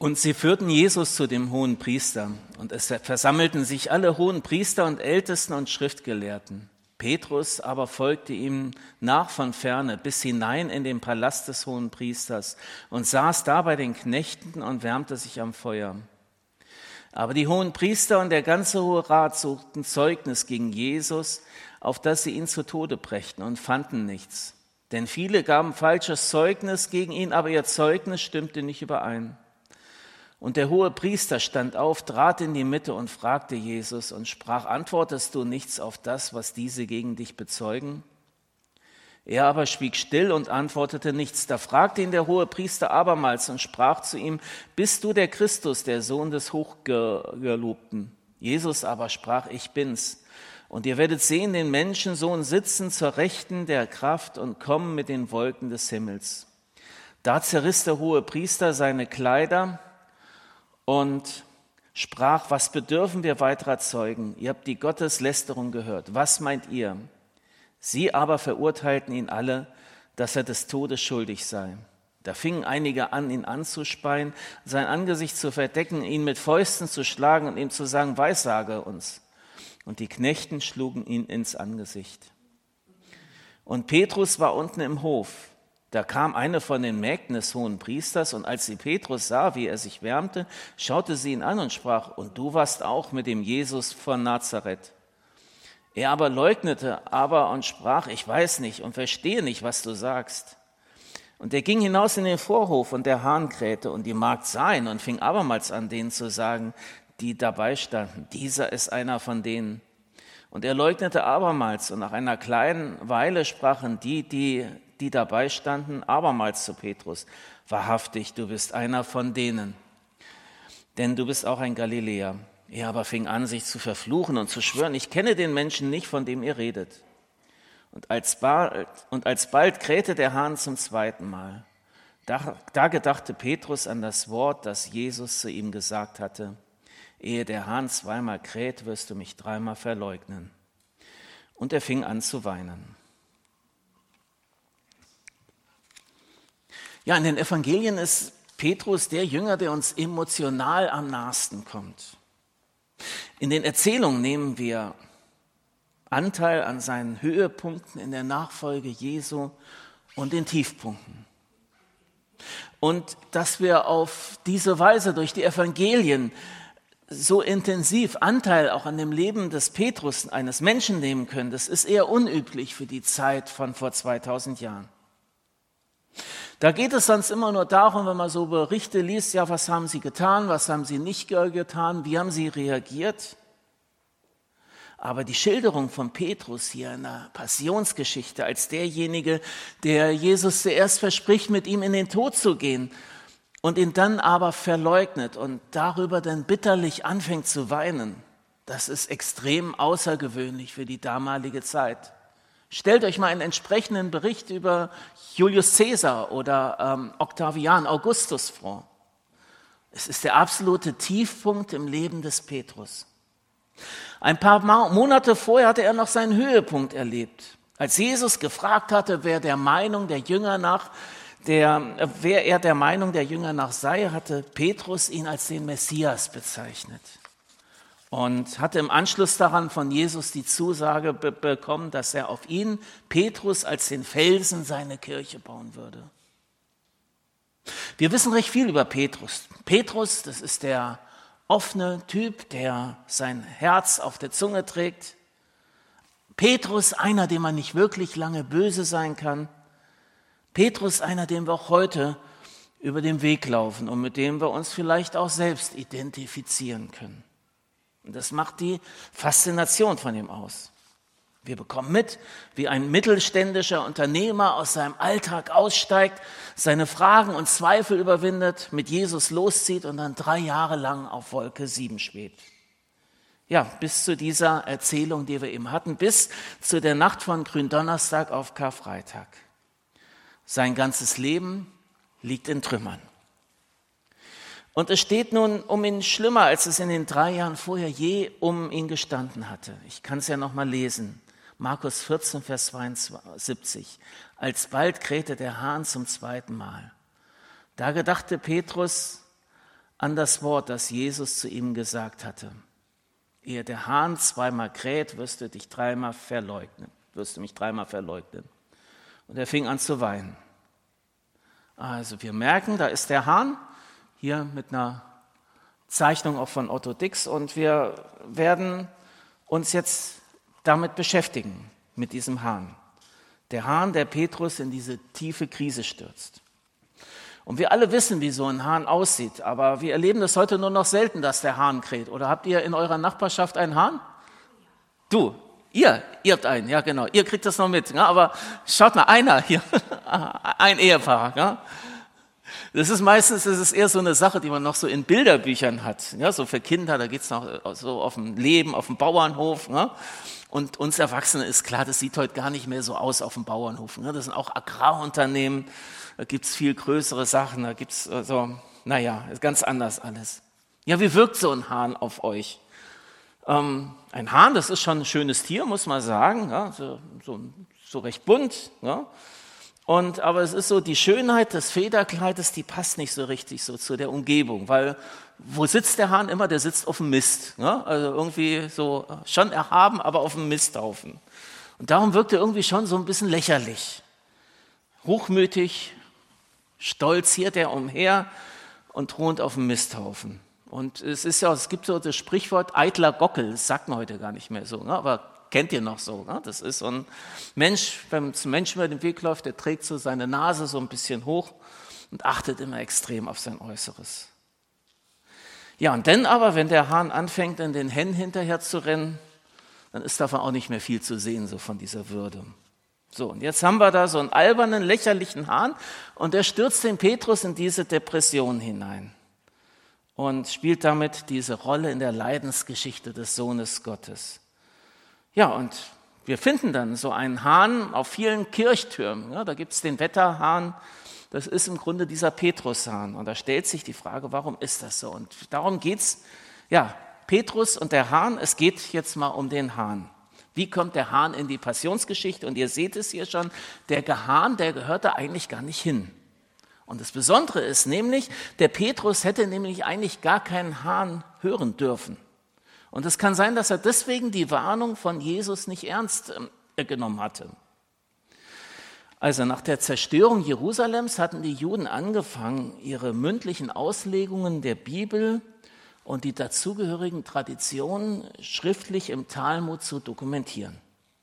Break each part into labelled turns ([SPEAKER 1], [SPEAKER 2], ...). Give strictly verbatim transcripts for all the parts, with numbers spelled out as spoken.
[SPEAKER 1] Und sie führten Jesus zu dem Hohenpriester, und es versammelten sich alle Hohenpriester und Ältesten und Schriftgelehrten. Petrus aber folgte ihm nach von ferne bis hinein in den Palast des Hohenpriesters und saß da bei den Knechten und wärmte sich am Feuer. Aber die Hohenpriester und der ganze Hohe Rat suchten Zeugnis gegen Jesus, auf dass sie ihn zu Tode brächten, und fanden nichts. Denn viele gaben falsches Zeugnis gegen ihn, aber ihr Zeugnis stimmte nicht überein. Und der Hohepriester stand auf, trat in die Mitte und fragte Jesus und sprach: Antwortest du nichts auf das, was diese gegen dich bezeugen? Er aber schwieg still und antwortete nichts. Da fragte ihn der Hohepriester abermals und sprach zu ihm: Bist du der Christus, der Sohn des Hochgelobten? Jesus aber sprach: Ich bin's. Und ihr werdet sehen den Menschensohn sitzen zur Rechten der Kraft und kommen mit den Wolken des Himmels. Da zerriss der Hohepriester seine Kleider und sprach: Was bedürfen wir weiterer Zeugen? Ihr habt die Gotteslästerung gehört. Was meint ihr? Sie aber verurteilten ihn alle, dass er des Todes schuldig sei. Da fingen einige an, ihn anzuspeien, sein Angesicht zu verdecken, ihn mit Fäusten zu schlagen und ihm zu sagen: Weissage uns. Und die Knechten schlugen ihn ins Angesicht. Und Petrus war unten im Hof. Da kam eine von den Mägden des Hohenpriesters, und als sie Petrus sah, wie er sich wärmte, schaute sie ihn an und sprach: Und du warst auch mit dem Jesus von Nazareth. Er aber leugnete aber und sprach: Ich weiß nicht und verstehe nicht, was du sagst. Und er ging hinaus in den Vorhof, und der Hahn krähte, und die Magd sah ihn und fing abermals an, denen zu sagen, die dabei standen: Dieser ist einer von denen. Und er leugnete abermals, und nach einer kleinen Weile sprachen die, die, die dabei standen, abermals zu Petrus: Wahrhaftig, du bist einer von denen, denn du bist auch ein Galiläer. Er aber fing an, sich zu verfluchen und zu schwören: Ich kenne den Menschen nicht, von dem ihr redet. Und alsbald, und alsbald krähte der Hahn zum zweiten Mal. Da, da gedachte Petrus an das Wort, das Jesus zu ihm gesagt hatte: Ehe der Hahn zweimal kräht, wirst du mich dreimal verleugnen. Und er fing an zu weinen. Ja, in den Evangelien ist Petrus der Jünger, der uns emotional am nahesten kommt. In den Erzählungen nehmen wir Anteil an seinen Höhepunkten in der Nachfolge Jesu und den Tiefpunkten. Und dass wir auf diese Weise durch die Evangelien so intensiv Anteil auch an dem Leben des Petrus, eines Menschen, nehmen können, das ist eher unüblich für die Zeit von vor zweitausend Jahren. Da geht es sonst immer nur darum, wenn man so Berichte liest: Ja, was haben sie getan, was haben sie nicht getan, wie haben sie reagiert? Aber die Schilderung von Petrus hier in der Passionsgeschichte als derjenige, der Jesus zuerst verspricht, mit ihm in den Tod zu gehen und ihn dann aber verleugnet und darüber dann bitterlich anfängt zu weinen, das ist extrem außergewöhnlich für die damalige Zeit. Stellt euch mal einen entsprechenden Bericht über Julius Caesar oder ähm, Octavian Augustus vor. Es ist der absolute Tiefpunkt im Leben des Petrus. Ein paar Monate vorher hatte er noch seinen Höhepunkt erlebt, als Jesus gefragt hatte, wer der Meinung der Jünger nach, der, wer er der Meinung der Jünger nach sei, hatte Petrus ihn als den Messias bezeichnet und hatte im Anschluss daran von Jesus die Zusage be- bekommen, dass er auf ihn, Petrus, als den Felsen seine Kirche bauen würde. Wir wissen recht viel über Petrus. Petrus, das ist der offene Typ, der sein Herz auf der Zunge trägt. Petrus, einer, dem man nicht wirklich lange böse sein kann. Petrus, einer, dem wir auch heute über den Weg laufen und mit dem wir uns vielleicht auch selbst identifizieren können. Und das macht die Faszination von ihm aus. Wir bekommen mit, wie ein mittelständischer Unternehmer aus seinem Alltag aussteigt, seine Fragen und Zweifel überwindet, mit Jesus loszieht und dann drei Jahre lang auf Wolke sieben schwebt. Ja, bis zu dieser Erzählung, die wir eben hatten, bis zu der Nacht von Gründonnerstag auf Karfreitag. Sein ganzes Leben liegt in Trümmern. Und es steht nun um ihn schlimmer, als es in den drei Jahren vorher je um ihn gestanden hatte. Ich kann es ja noch mal lesen. Markus vierzehn, Vers zweiundsiebzig. Alsbald krähte der Hahn zum zweiten Mal. Da gedachte Petrus an das Wort, das Jesus zu ihm gesagt hatte. Ehe der Hahn zweimal kräht, wirst du dich dreimal verleugnen, wirst du mich dreimal verleugnen. Und er fing an zu weinen. Also wir merken, da ist der Hahn, hier mit einer Zeichnung auch von Otto Dix, und wir werden uns jetzt damit beschäftigen, mit diesem Hahn. Der Hahn, der Petrus in diese tiefe Krise stürzt. Und wir alle wissen, wie so ein Hahn aussieht, aber wir erleben das heute nur noch selten, dass der Hahn kräht. Oder habt ihr in eurer Nachbarschaft einen Hahn? Du, ihr, ihr habt einen, ja genau, ihr kriegt das noch mit. Ja, aber schaut mal, einer hier, ein Ehepaar. Ja. Das ist meistens, das ist eher so eine Sache, die man noch so in Bilderbüchern hat. Ja, so für Kinder, da geht's noch so auf dem Leben, auf dem Bauernhof. Ja. Und uns Erwachsene ist klar, das sieht heute gar nicht mehr so aus auf dem Bauernhof. Ja. Das sind auch Agrarunternehmen. Da gibt's viel größere Sachen, da gibt's so, naja, ist ganz anders alles. Ja, wie wirkt so ein Hahn auf euch? Ähm, ein Hahn, das ist schon ein schönes Tier, muss man sagen, ja, so, so, so recht bunt. Ja. Und, aber es ist so, die Schönheit des Federkleides, die passt nicht so richtig so zu der Umgebung, weil wo sitzt der Hahn immer? Der sitzt auf dem Mist. Ja. Also irgendwie so schon erhaben, aber auf dem Misthaufen. Und darum wirkt er irgendwie schon so ein bisschen lächerlich. Hochmütig, stolz hier der umher und thront auf dem Misthaufen. Und es ist ja, es gibt so das Sprichwort eitler Gockel, das sagt man heute gar nicht mehr so, ne? Aber kennt ihr noch so. Ne? Das ist so ein Mensch, wenn ein Mensch über den Weg läuft, der trägt so seine Nase so ein bisschen hoch und achtet immer extrem auf sein Äußeres. Ja, und dann aber, wenn der Hahn anfängt, in den Hennen hinterher zu rennen, dann ist davon auch nicht mehr viel zu sehen, so von dieser Würde. So, und jetzt haben wir da so einen albernen, lächerlichen Hahn und der stürzt den Petrus in diese Depression hinein und spielt damit diese Rolle in der Leidensgeschichte des Sohnes Gottes. Ja, und wir finden dann so einen Hahn auf vielen Kirchtürmen. Ja, da gibt es den Wetterhahn, das ist im Grunde dieser Petrushahn. Und da stellt sich die Frage, warum ist das so? Und darum geht's, ja, Petrus und der Hahn, es geht jetzt mal um den Hahn. Wie kommt der Hahn in die Passionsgeschichte? Und ihr seht es hier schon, der Hahn, der gehört da eigentlich gar nicht hin. Und das Besondere ist nämlich, der Petrus hätte nämlich eigentlich gar keinen Hahn hören dürfen. Und es kann sein, dass er deswegen die Warnung von Jesus nicht ernst äh, genommen hatte. Also nach der Zerstörung Jerusalems hatten die Juden angefangen, ihre mündlichen Auslegungen der Bibel und die dazugehörigen Traditionen schriftlich im Talmud zu dokumentieren.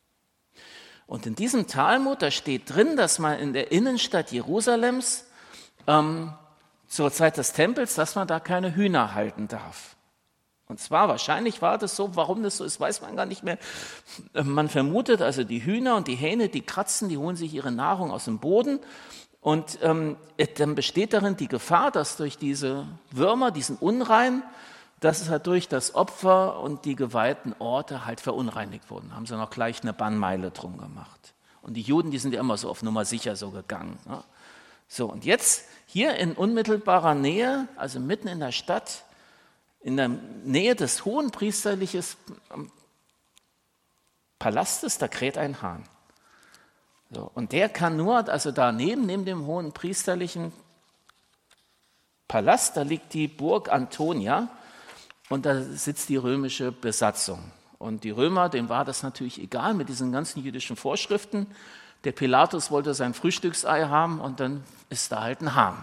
[SPEAKER 1] Und in diesem Talmud, da steht drin, dass man in der Innenstadt Jerusalems ähm, zur Zeit des Tempels, dass man da keine Hühner halten darf. Und zwar, wahrscheinlich war das so, warum das so ist, weiß man gar nicht mehr. Man vermutet, also die Hühner und die Hähne, die kratzen, die holen sich ihre Nahrung aus dem Boden. Und ähm, dann besteht darin die Gefahr, dass durch diese Würmer, diesen Unrein, dass es halt durch das Opfer und die geweihten Orte halt verunreinigt wurden. Haben sie noch gleich eine Bannmeile drum gemacht. Und die Juden, die sind ja immer so auf Nummer sicher so gegangen. Ja. So, und jetzt hier in unmittelbarer Nähe, also mitten in der Stadt, in der Nähe des hohenpriesterlichen Palastes, da kräht ein Hahn. So, und der kann nur, also daneben, neben dem hohenpriesterlichen Palast, da liegt die Burg Antonia und da sitzt die römische Besatzung. Und die Römer, denen war das natürlich egal mit diesen ganzen jüdischen Vorschriften. Der Pilatus wollte sein Frühstücksei haben und dann ist da halt ein Hahn.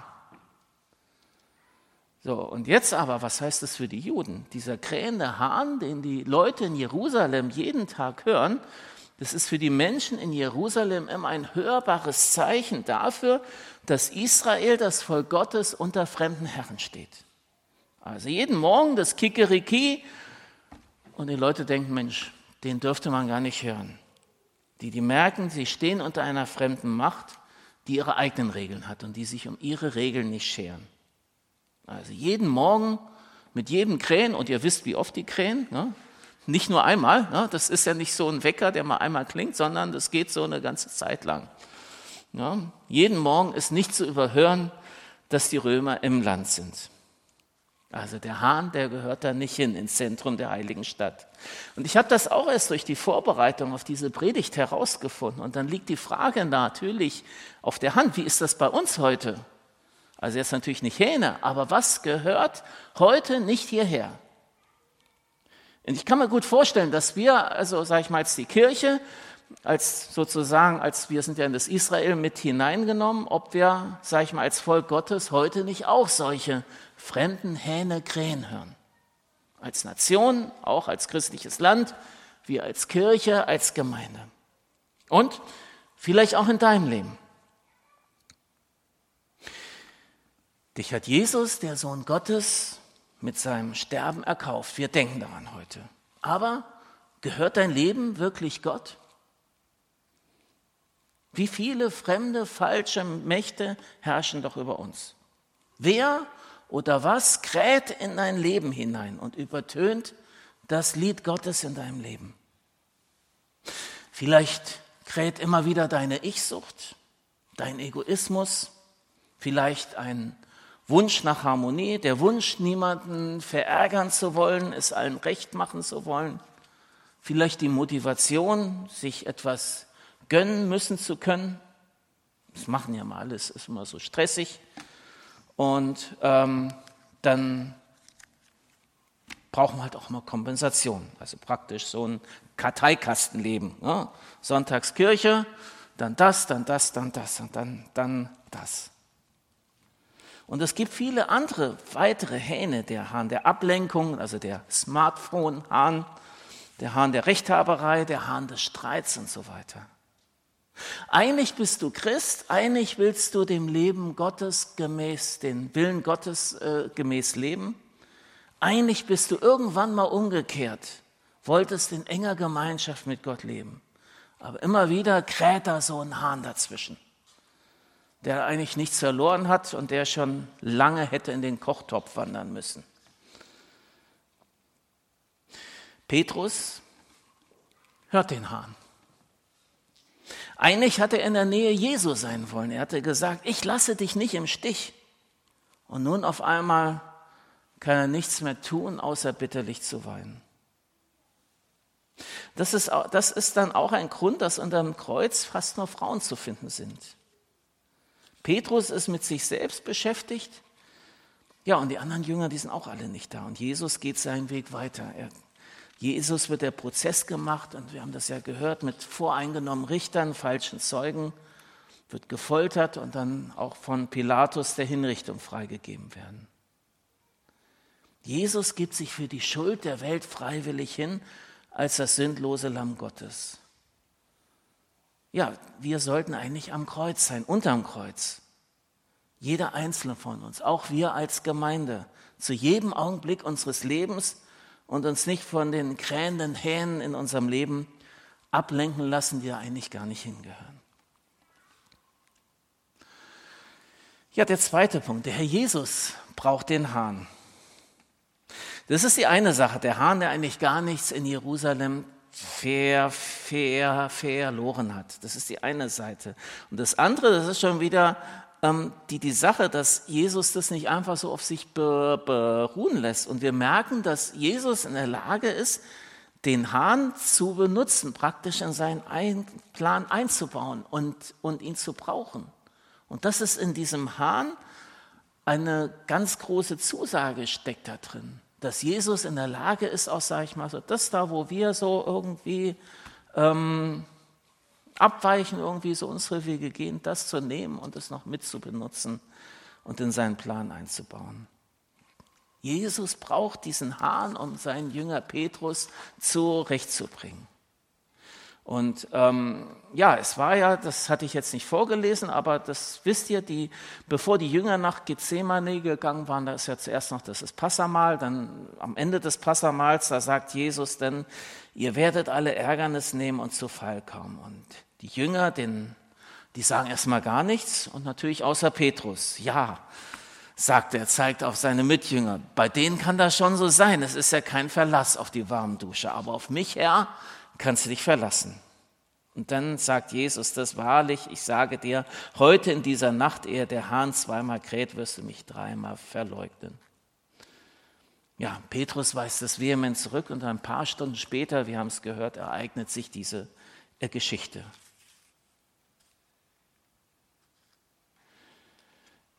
[SPEAKER 1] So, und jetzt aber, was heißt das für die Juden? Dieser krähende Hahn, den die Leute in Jerusalem jeden Tag hören, das ist für die Menschen in Jerusalem immer ein hörbares Zeichen dafür, dass Israel, das Volk Gottes, unter fremden Herren steht. Also jeden Morgen das Kikeriki und die Leute denken, Mensch, den dürfte man gar nicht hören. Die, die merken, sie stehen unter einer fremden Macht, die ihre eigenen Regeln hat und die sich um ihre Regeln nicht scheren. Also jeden Morgen mit jedem Krähen, und ihr wisst, wie oft die krähen, ne? Nicht nur einmal, ne? Das ist ja nicht so ein Wecker, der mal einmal klingt, sondern das geht so eine ganze Zeit lang. Ja? Jeden Morgen ist nicht zu überhören, dass die Römer im Land sind. Also der Hahn, der gehört da nicht hin ins Zentrum der heiligen Stadt. Und ich habe das auch erst durch die Vorbereitung auf diese Predigt herausgefunden. Und dann liegt die Frage natürlich auf der Hand, wie ist das bei uns heute? Also jetzt natürlich nicht Hähne, aber was gehört heute nicht hierher? Und ich kann mir gut vorstellen, dass wir, also sage ich mal, als die Kirche, als sozusagen, als wir sind ja in das Israel mit hineingenommen, ob wir, sage ich mal, als Volk Gottes heute nicht auch solche fremden Hähne krähen hören. Als Nation, auch als christliches Land, wir als Kirche, als Gemeinde. Und vielleicht auch in deinem Leben. Dich hat Jesus, der Sohn Gottes, mit seinem Sterben erkauft. Wir denken daran heute. Aber gehört dein Leben wirklich Gott? Wie viele fremde, falsche Mächte herrschen doch über uns? Wer oder was kräht in dein Leben hinein und übertönt das Lied Gottes in deinem Leben? Vielleicht kräht immer wieder deine Ich-Sucht, dein Egoismus, vielleicht ein Wunsch nach Harmonie, der Wunsch, niemanden verärgern zu wollen, es allen recht machen zu wollen. Vielleicht die Motivation, sich etwas gönnen müssen zu können. Das machen ja mal alles, ist immer so stressig. Und ähm, dann brauchen wir halt auch mal Kompensation. Also praktisch so ein Karteikastenleben. Ne? Sonntagskirche, dann das, dann das, dann das und dann, dann das. Und es gibt viele andere, weitere Hähne, der Hahn der Ablenkung, also der Smartphone-Hahn, der Hahn der Rechthaberei, der Hahn des Streits und so weiter. Eigentlich bist du Christ, eigentlich willst du dem Leben Gottes gemäß, den Willen Gottes äh, gemäß leben. Eigentlich bist du irgendwann mal umgekehrt, wolltest in enger Gemeinschaft mit Gott leben. Aber immer wieder kräht da so ein Hahn dazwischen, der eigentlich nichts verloren hat und der schon lange hätte in den Kochtopf wandern müssen. Petrus hört den Hahn. Eigentlich hatte er in der Nähe Jesu sein wollen. Er hatte gesagt, ich lasse dich nicht im Stich. Und nun auf einmal kann er nichts mehr tun, außer bitterlich zu weinen. Das ist, das ist dann auch ein Grund, dass unter dem Kreuz fast nur Frauen zu finden sind. Petrus ist mit sich selbst beschäftigt. Ja, und die anderen Jünger, die sind auch alle nicht da. Und Jesus geht seinen Weg weiter. Er, Jesus wird der Prozess gemacht, und wir haben das ja gehört, mit voreingenommenen Richtern, falschen Zeugen, wird gefoltert und dann auch von Pilatus der Hinrichtung freigegeben werden. Jesus gibt sich für die Schuld der Welt freiwillig hin, als das sündlose Lamm Gottes. Ja, wir sollten eigentlich am Kreuz sein, unterm Kreuz. Jeder Einzelne von uns, auch wir als Gemeinde, zu jedem Augenblick unseres Lebens und uns nicht von den krähenden Hähnen in unserem Leben ablenken lassen, die da eigentlich gar nicht hingehören. Ja, der zweite Punkt, der Herr Jesus braucht den Hahn. Das ist die eine Sache, der Hahn, der eigentlich gar nichts in Jerusalem ver, ver, verloren hat. Das ist die eine Seite. Und das andere, das ist schon wieder ähm, die, die Sache, dass Jesus das nicht einfach so auf sich be, beruhen lässt. Und wir merken, dass Jesus in der Lage ist, den Hahn zu benutzen, praktisch in seinen ein Plan einzubauen und, und ihn zu brauchen. Und das ist in diesem Hahn eine ganz große Zusage, steckt da drin. Dass Jesus in der Lage ist, auch, sage ich mal, so das da, wo wir so irgendwie ähm, abweichen, irgendwie so unsere Wege gehen, das zu nehmen und es noch mit zu benutzen und in seinen Plan einzubauen. Jesus braucht diesen Hahn, um seinen Jünger Petrus zurechtzubringen. Und ähm, ja, es war ja, das hatte ich jetzt nicht vorgelesen, aber das wisst ihr, die, bevor die Jünger nach Gethsemane gegangen waren, da ist ja zuerst noch das Passahmahl, dann am Ende des Passamahls, da sagt Jesus dann, ihr werdet alle Ärgernis nehmen und zu Fall kommen. Und die Jünger, den, die sagen erstmal gar nichts und natürlich außer Petrus. Ja, sagt er, zeigt auf seine Mitjünger, bei denen kann das schon so sein, es ist ja kein Verlass auf die warme Dusche, aber auf mich, Herr, kannst du dich verlassen. Und dann sagt Jesus das wahrlich, ich sage dir, heute in dieser Nacht, ehe der Hahn zweimal kräht, wirst du mich dreimal verleugnen. Ja, Petrus weist das vehement zurück und ein paar Stunden später, wir haben es gehört, ereignet sich diese Geschichte.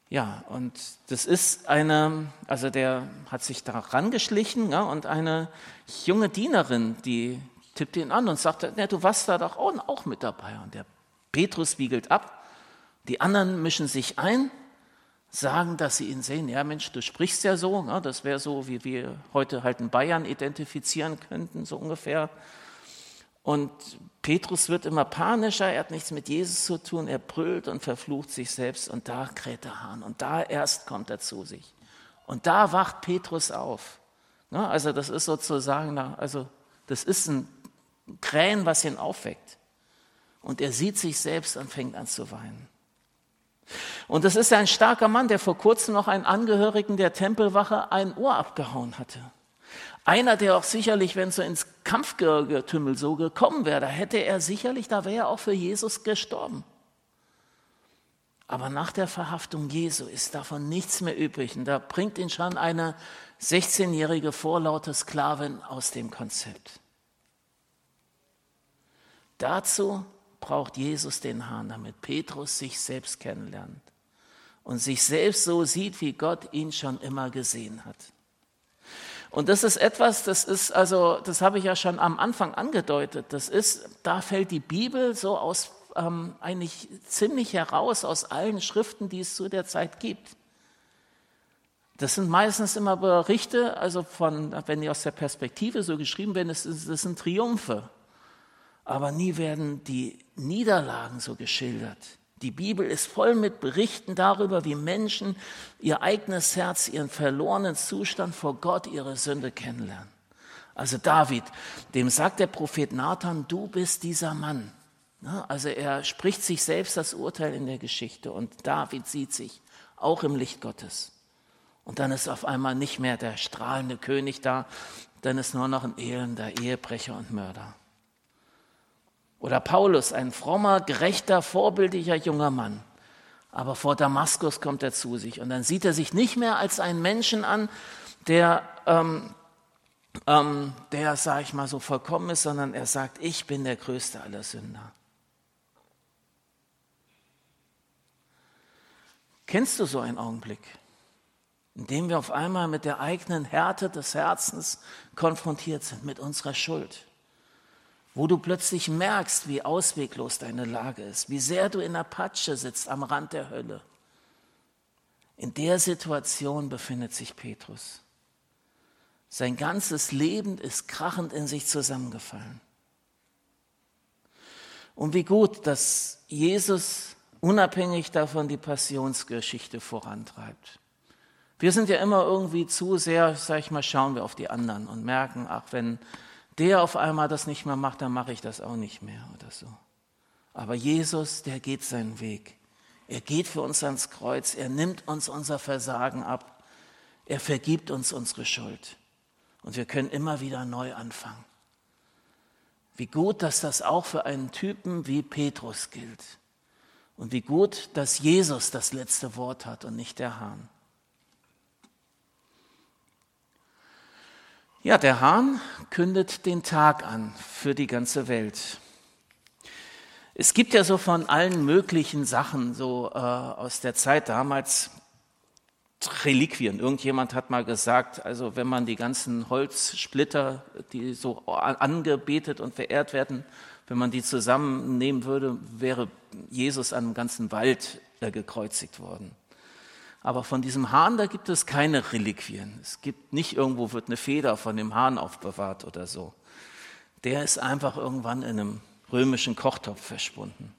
[SPEAKER 1] Ja, und das ist eine, also der hat sich da rangeschlichen, ja, und eine junge Dienerin, die tippt ihn an und sagt, ja, du warst da doch auch, auch mit dabei. Und der Petrus wiegelt ab, die anderen mischen sich ein, sagen, dass sie ihn sehen, ja Mensch, du sprichst ja so, ja, das wäre so, wie wir heute halt in Bayern identifizieren könnten, so ungefähr. Und Petrus wird immer panischer, er hat nichts mit Jesus zu tun, er brüllt und verflucht sich selbst und da kräht der Hahn und da erst kommt er zu sich. Und da wacht Petrus auf. Ja, also das ist sozusagen, also das ist ein Krähen, was ihn aufweckt. Und er sieht sich selbst und fängt an zu weinen. Und das ist ein starker Mann, der vor kurzem noch einen Angehörigen der Tempelwache ein Ohr abgehauen hatte. Einer, der auch sicherlich, wenn es so ins Kampfgetümmel so gekommen wäre, da hätte er sicherlich, da wäre er auch für Jesus gestorben. Aber nach der Verhaftung Jesu ist davon nichts mehr übrig. Und da bringt ihn schon eine sechzehnjährige vorlaute Sklavin aus dem Konzept. Dazu braucht Jesus den Hahn, damit Petrus sich selbst kennenlernt und sich selbst so sieht, wie Gott ihn schon immer gesehen hat. Und das ist etwas, das ist, also, das habe ich ja schon am Anfang angedeutet, das ist, da fällt die Bibel so aus, ähm, eigentlich ziemlich heraus aus allen Schriften, die es zu der Zeit gibt. Das sind meistens immer Berichte, also von, wenn die aus der Perspektive so geschrieben werden, das, ist, das sind Triumphe. Aber nie werden die Niederlagen so geschildert. Die Bibel ist voll mit Berichten darüber, wie Menschen ihr eigenes Herz, ihren verlorenen Zustand vor Gott, ihre Sünde kennenlernen. Also David, dem sagt der Prophet Nathan, du bist dieser Mann. Also er spricht sich selbst das Urteil in der Geschichte und David sieht sich auch im Licht Gottes. Und dann ist auf einmal nicht mehr der strahlende König da, dann ist nur noch ein elender Ehebrecher und Mörder. Oder Paulus, ein frommer, gerechter, vorbildlicher junger Mann. Aber vor Damaskus kommt er zu sich und dann sieht er sich nicht mehr als einen Menschen an, der, ähm, ähm, der, sag ich mal, so vollkommen ist, sondern er sagt, ich bin der größte aller Sünder. Kennst du so einen Augenblick, in dem wir auf einmal mit der eigenen Härte des Herzens konfrontiert sind, mit unserer Schuld? Wo du plötzlich merkst, wie ausweglos deine Lage ist, wie sehr du in der Patsche sitzt am Rand der Hölle. In der Situation befindet sich Petrus. Sein ganzes Leben ist krachend in sich zusammengefallen. Und wie gut, dass Jesus unabhängig davon die Passionsgeschichte vorantreibt. Wir sind ja immer irgendwie zu sehr, sag ich mal, schauen wir auf die anderen und merken, ach, wenn der auf einmal das nicht mehr macht, dann mache ich das auch nicht mehr oder so. Aber Jesus, der geht seinen Weg. Er geht für uns ans Kreuz, er nimmt uns unser Versagen ab, er vergibt uns unsere Schuld. Und wir können immer wieder neu anfangen. Wie gut, dass das auch für einen Typen wie Petrus gilt. Und wie gut, dass Jesus das letzte Wort hat und nicht der Hahn. Ja, der Hahn kündet den Tag an für die ganze Welt. Es gibt ja so von allen möglichen Sachen, so äh, aus der Zeit damals, Reliquien. Irgendjemand hat mal gesagt, also wenn man die ganzen Holzsplitter, die so angebetet und verehrt werden, wenn man die zusammennehmen würde, wäre Jesus an einem ganzen Wald äh, gekreuzigt worden. Aber von diesem Hahn, da gibt es keine Reliquien. Es gibt nicht irgendwo, wird eine Feder von dem Hahn aufbewahrt oder so. Der ist einfach irgendwann in einem römischen Kochtopf verschwunden.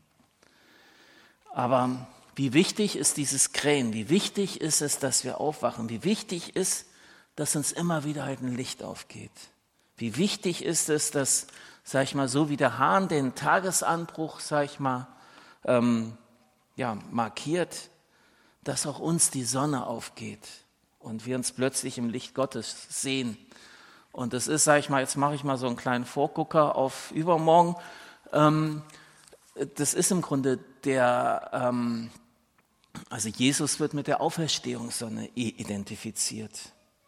[SPEAKER 1] Aber wie wichtig ist dieses Krähen? Wie wichtig ist es, dass wir aufwachen? Wie wichtig ist, dass uns immer wieder halt ein Licht aufgeht? Wie wichtig ist es, dass, sag ich mal, so wie der Hahn den Tagesanbruch, sag ich mal, ähm, ja, markiert, dass auch uns die Sonne aufgeht und wir uns plötzlich im Licht Gottes sehen. Und das ist, sage ich mal, jetzt mache ich mal so einen kleinen Vorgucker auf übermorgen. Ähm, das ist im Grunde der, ähm, also Jesus wird mit der Auferstehungssonne identifiziert.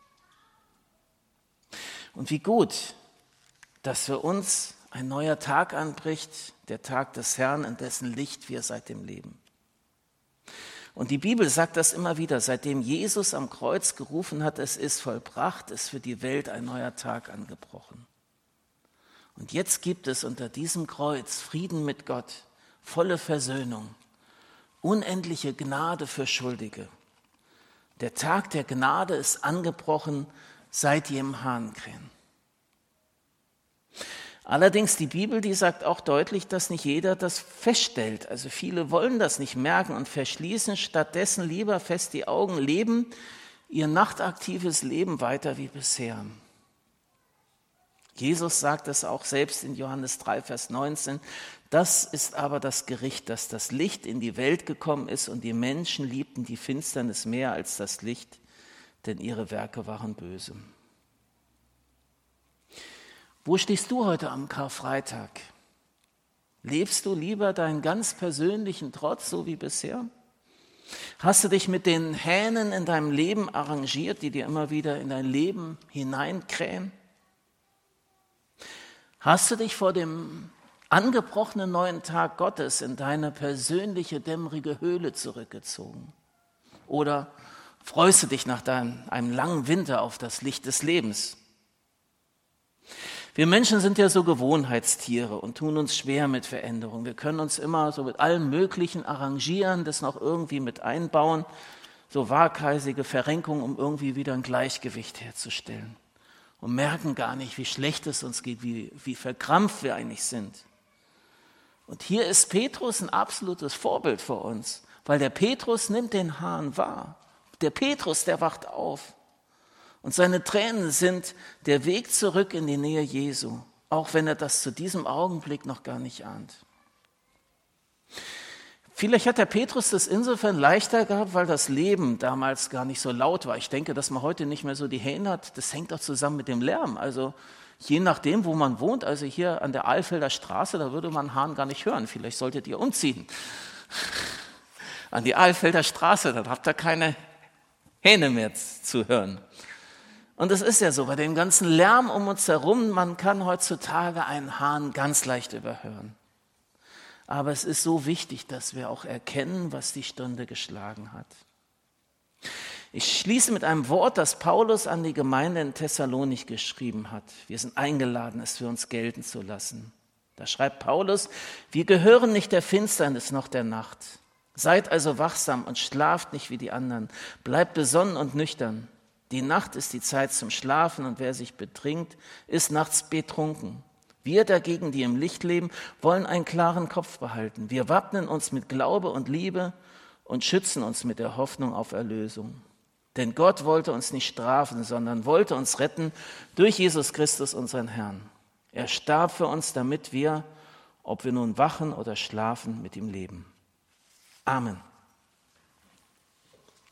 [SPEAKER 1] Und wie gut, dass für uns ein neuer Tag anbricht, der Tag des Herrn, in dessen Licht wir seitdem leben. Und die Bibel sagt das immer wieder, seitdem Jesus am Kreuz gerufen hat, es ist vollbracht, ist für die Welt ein neuer Tag angebrochen. Und jetzt gibt es unter diesem Kreuz Frieden mit Gott, volle Versöhnung, unendliche Gnade für Schuldige. Der Tag der Gnade ist angebrochen seit jenem Hahnkrähen. Allerdings die Bibel, die sagt auch deutlich, dass nicht jeder das feststellt. Also viele wollen das nicht merken und verschließen stattdessen lieber fest die Augen, leben ihr nachtaktives Leben weiter wie bisher. Jesus sagt es auch selbst in Johannes drei, Vers neunzehn. Das ist aber das Gericht, dass das Licht in die Welt gekommen ist und die Menschen liebten die Finsternis mehr als das Licht, denn ihre Werke waren böse. Wo stehst du heute am Karfreitag? Lebst du lieber deinen ganz persönlichen Trotz, so wie bisher? Hast du dich mit den Hähnen in deinem Leben arrangiert, die dir immer wieder in dein Leben hineinkrähen? Hast du dich vor dem angebrochenen neuen Tag Gottes in deine persönliche dämmerige Höhle zurückgezogen? Oder freust du dich nach deinem, einem langen Winter auf das Licht des Lebens? Wir Menschen sind ja so Gewohnheitstiere und tun uns schwer mit Veränderung. Wir können uns immer so mit allem Möglichen arrangieren, das noch irgendwie mit einbauen, so waghalsige Verrenkungen, um irgendwie wieder ein Gleichgewicht herzustellen. Und merken gar nicht, wie schlecht es uns geht, wie, wie verkrampft wir eigentlich sind. Und hier ist Petrus ein absolutes Vorbild für uns, weil der Petrus nimmt den Hahn wahr. Der Petrus, der wacht auf. Und seine Tränen sind der Weg zurück in die Nähe Jesu, auch wenn er das zu diesem Augenblick noch gar nicht ahnt. Vielleicht hat der Petrus das insofern leichter gehabt, weil das Leben damals gar nicht so laut war. Ich denke, dass man heute nicht mehr so die Hähne hat, das hängt auch zusammen mit dem Lärm. Also je nachdem, wo man wohnt, also hier an der Alfelder Straße, da würde man Hahn gar nicht hören. Vielleicht solltet ihr umziehen an die Alfelder Straße, dann habt ihr keine Hähne mehr zu hören. Und es ist ja so, bei dem ganzen Lärm um uns herum, man kann heutzutage einen Hahn ganz leicht überhören. Aber es ist so wichtig, dass wir auch erkennen, was die Stunde geschlagen hat. Ich schließe mit einem Wort, das Paulus an die Gemeinde in Thessalonik geschrieben hat. Wir sind eingeladen, es für uns gelten zu lassen. Da schreibt Paulus, wir gehören nicht der Finsternis noch der Nacht. Seid also wachsam und schlaft nicht wie die anderen. Bleibt besonnen und nüchtern. Die Nacht ist die Zeit zum Schlafen und wer sich betrinkt, ist nachts betrunken. Wir dagegen, die im Licht leben, wollen einen klaren Kopf behalten. Wir wappnen uns mit Glaube und Liebe und schützen uns mit der Hoffnung auf Erlösung. Denn Gott wollte uns nicht strafen, sondern wollte uns retten durch Jesus Christus, unseren Herrn. Er starb für uns, damit wir, ob wir nun wachen oder schlafen, mit ihm leben. Amen.